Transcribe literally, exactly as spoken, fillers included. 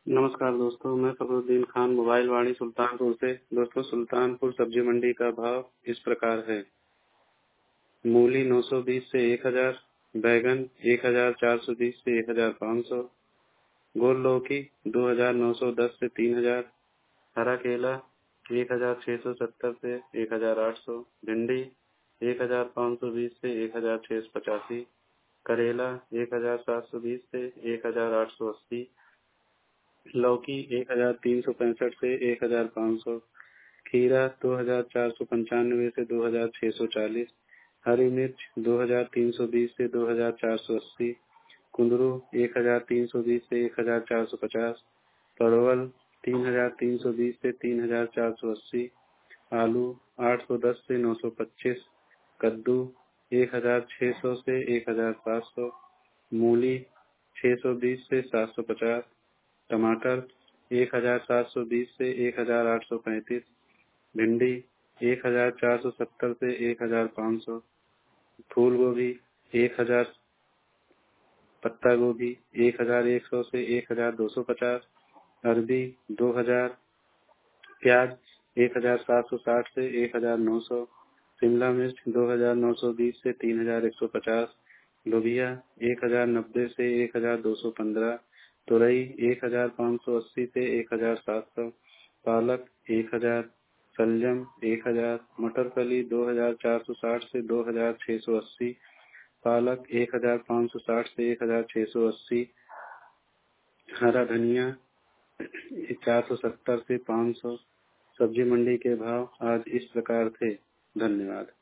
नमस्कार दोस्तों, मैं फखरुद्दीन खान मोबाइल वाणी सुल्तानपुर से। दोस्तों, सुल्तानपुर सब्जी मंडी का भाव इस प्रकार है। मूली नौ सौ बीस से एक हजार, बैगन एक हजार चार सौ बीस से एक हजार पाँच सौ, गोल लौकी दो हजार नौ सौ दस से तीन हजार, हरा केला एक हजार छह सौ सत्तर से एक हजार आठ सौ, भिंडी एक हजार पाँच सौ बीस से एक हजार छह सौ पचासी, करेला एक हजार सात सौ बीस से एक हजार आठ सौ अस्सी, लौकी एक हजार तीन सौ पैंसठ से एक हजार पाँच सौ, खीरा दो हजार चार सौ पंचानवे से दो हजार छह सौ चालीस, हरी मिर्च दो हजार तीन सौ बीस से दो हजार चार सौ अस्सी, कुंदरू एक हजार तीन सौ बीस से एक हजार चार सौ पचास, परवल तीन हजार तीन सौ बीस से तीन हजार चार सौ अस्सी, आलू आठ सौ दस से नौ सौ पच्चीस, कद्दू एक हजार छह सौ से एक हजार सात सौ, मूली छह सौ बीस से सात सौ पचास, टमाटर एक हजार सात सौ बीस से एक हजार आठ सौ पैंतीस, भिंडी एक हजार चार सौ सत्तर से एक हजार पाँच सौ, फूल गोभी एक हजार, पत्ता गोभी एक हजार एक सौ से एक हजार दो सौ पचास, अरबी दो हजार, प्याज एक हजार सात सौ साठ से एक हजार नौ सौ, शिमला मिर्च दो हजार नौ सौ बीस से तीन हजार एक सौ पचास, लोबिया एक हजार नब्बे से एक हजार दो सौ पंद्रह, तुरई एक हजार पाँच सौ अस्सी से एक हजार सात सौ, पालक एक हजार, शलजम एक हजार, मटर फली दो हजार चार सौ साठ से दो हजार छह सौ अस्सी, पालक एक हजार पाँच सौ साठ से एक हजार छह सौ अस्सी, हरा धनिया चार सौ सत्तर से पाँच सौ। सब्जी मंडी के भाव आज इस प्रकार थे। धन्यवाद।